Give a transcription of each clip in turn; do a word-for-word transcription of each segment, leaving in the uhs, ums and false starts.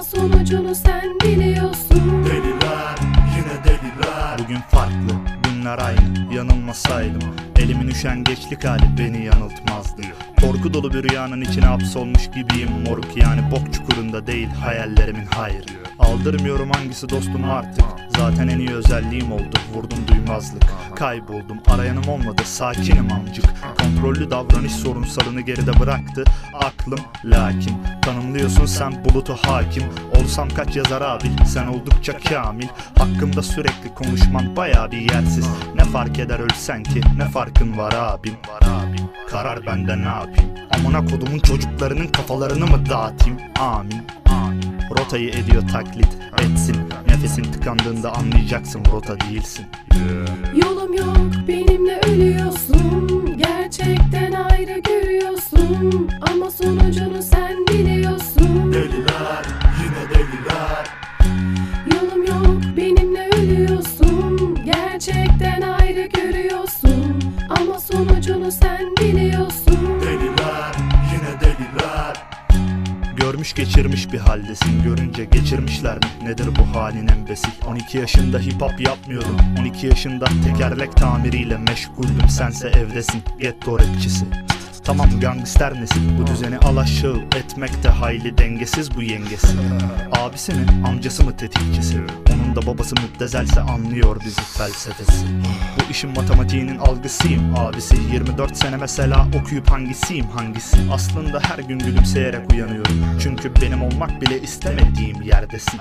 ama sonucunu sen biliyorsun. Deliler, yine deliler. Bugün farklı, günler aynı. Yanılmasaydım elimin üşengeçlik hali beni yanıltmazdı. Korku dolu bir rüyanın içine hapsolmuş gibiyim moruk, yani bok çukurunda değil hayallerimin hayrı. Aldırmıyorum hangisi dostum artık, zaten en iyi özelliğim oldu. Vurdum duymazlık, kayboldum, arayanım olmadı, sakinim amcık. Kontrollü davranış sorunsalını geride bıraktı aklım. Lakin tanımlıyorsun sen bulutu hakim. Olsam kaç yazar abi, sen oldukça kamil. Hakkımda sürekli konuşman bayağı bir yersiz. Ne fark eder ölsen ki, ne farkın var abim. Karar bende, ne yapayım? Amına kodumun çocuklarının kafalarını mı dağıtayım? Amin, amin. Rotayı ediyor taklit, etsin. Nefesin tıkandığında anlayacaksın rota değilsin. Yolum yok, benimle ölüyorsun. Gerçekten ayrı görüyorsun, ama sonucunu sen biliyorsun. Deliler, yine deliler. Yolum yok, benimle ölüyorsun. Gerçekten ayrı görüyorsun, ama sonucunu sen biliyorsun. Deliler, yine deliler. Görmüş geçirmiş bir haldesin, görünce geçirmişler mi? Nedir bu halin embesil? on iki yaşında hip hop yapmıyordum, on iki yaşında tekerlek tamiriyle meşguldüm. Sense evdesin, getto rapçisi. Tamam gangster nesil, bu düzeni alaşağı etmekte hayli dengesiz bu yengesi. Abisi mi, amcası mı tetikçisi? Onun da babası müptezelse anlıyor bizi felsefesi. Bu işin matematiğinin algısıyım abisi. Yirmi dört sene mesela okuyup hangisiyim hangisi? Aslında her gün gülümseyerek uyanıyorum, çünkü benim olmak bile istemediğim yerdesin.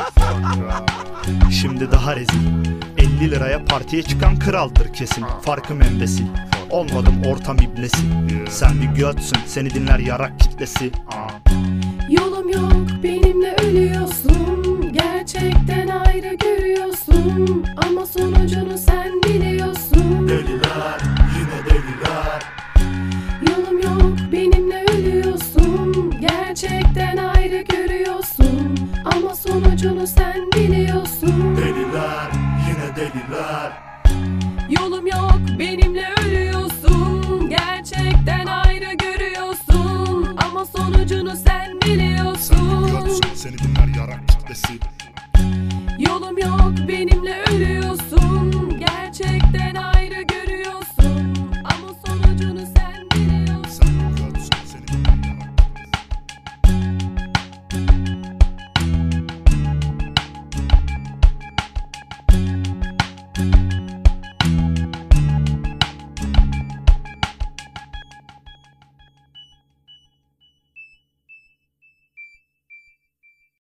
Şimdi daha rezil, elli liraya partiye çıkan kraldır kesin. Farkım embesil, olmadım ortam iblesi. Sen bir götsün, seni dinler yarak kitlesi. Yolum yok, benimle ölüyorsun. Gerçekten ayrı görüyorsun, ama sonucunu sen biliyorsun. Deliler, yine deliler. Yolum yok, benimle ölüyorsun. Gerçekten ayrı görüyorsun, ama sonucunu sen biliyorsun. Deliler, yine deliler. Yolum yok, benimle ölüyorsun. Gerçekten ayrı görüyorsun, ama sonucunu sen biliyorsun. Seni dinler yarak kitlesi.